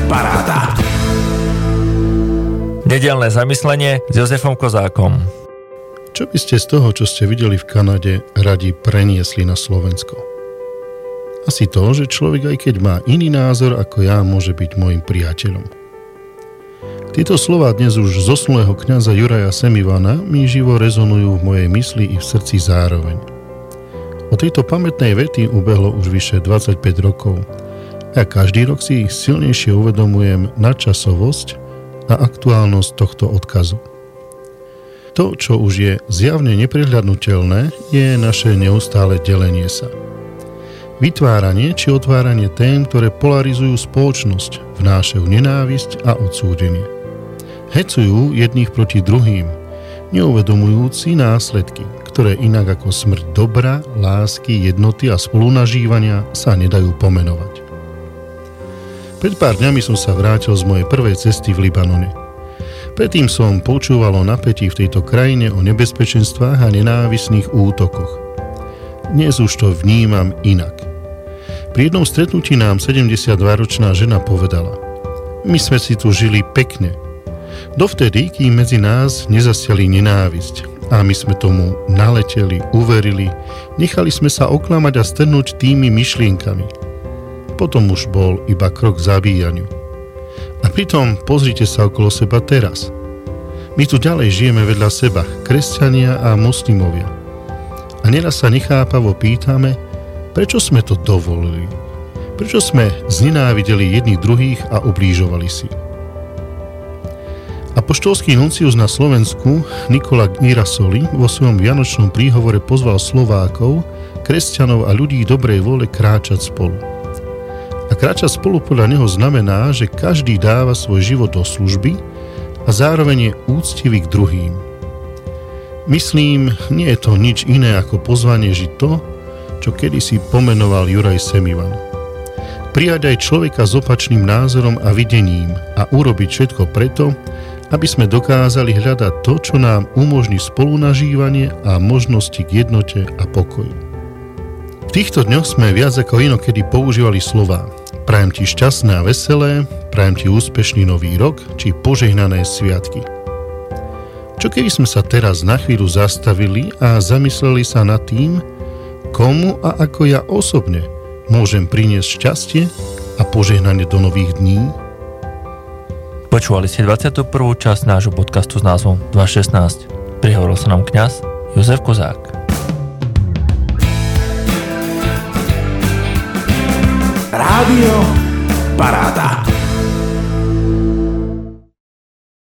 Paráda. Nedeľné zamyslenie s Jozefom Kozákom. Čo by ste z toho, čo ste videli v Kanade, radi preniesli na Slovensko? Asi to, že človek, aj keď má iný názor ako ja, môže byť môjim priateľom. Tieto slová dnes už zosnulého kňaza Juraja Semivana mi živo rezonujú v mojej mysli i v srdci zároveň. Od tejto pamätnej vety ubehlo už vyše 25 rokov a každý rok si silnejšie uvedomujem nadčasovosť a aktuálnosť tohto odkazu. To, čo už je zjavne neprehľadnutelné, je naše neustále delenie sa. Vytváranie či otváranie tém, ktoré polarizujú spoločnosť, vnášajú nenávisť a odsúdenie. Hecujú jedných proti druhým, neuvedomujúci následky, ktoré inak ako smrť dobra, lásky, jednoty a spolunažívania sa nedajú pomenovať. Pred pár dňami som sa vrátil z mojej prvej cesty v Libanone. Predtým som počúval o napätí v tejto krajine, o nebezpečenstvách a nenávisných útokoch. Dnes už to vnímam inak. Pri jednom stretnutí nám 72-ročná žena povedala: my sme si tu žili pekne. Dovtedy, kým medzi nás nezasiali nenávisť. A my sme tomu naleteli, uverili, nechali sme sa oklamať a strhnúť tými myšlienkami. Potom už bol iba krok k zabíjaniu. A pritom pozrite sa okolo seba teraz. My tu ďalej žijeme vedľa seba, kresťania a moslimovia. A neraz sa nechápavo pýtame, prečo sme to dovolili? Prečo sme znenávideli jedných druhých a ublížovali si? Apoštolský nuncius na Slovensku Nikola Girasoli vo svojom vianočnom príhovore pozval Slovákov, kresťanov a ľudí dobrej vôle kráčať spolu. A kráčať spolu podľa neho znamená, že každý dáva svoj život do služby a zároveň je úctivý k druhým. Myslím, nie je to nič iné ako pozvanie žiť to, čo kedysi pomenoval Juraj Semivan. Prijať aj človeka s opačným názorom a videním a urobiť všetko preto, aby sme dokázali hľadať to, čo nám umožní spolunažívanie a možnosti k jednote a pokoju. V týchto dňoch sme viac ako inokedy používali slová: prajem ti šťastné a veselé, prajem ti úspešný nový rok či požehnané sviatky. Čo keby sme sa teraz na chvíľu zastavili a zamysleli sa nad tým, komu a ako ja osobne môžem priniesť šťastie a požehnanie do nových dní? Počúvali ste 21. časť nášho podcastu s názvom 216. Prihovoril sa nám kňaz Jozef Kozák. Rádio Paráda.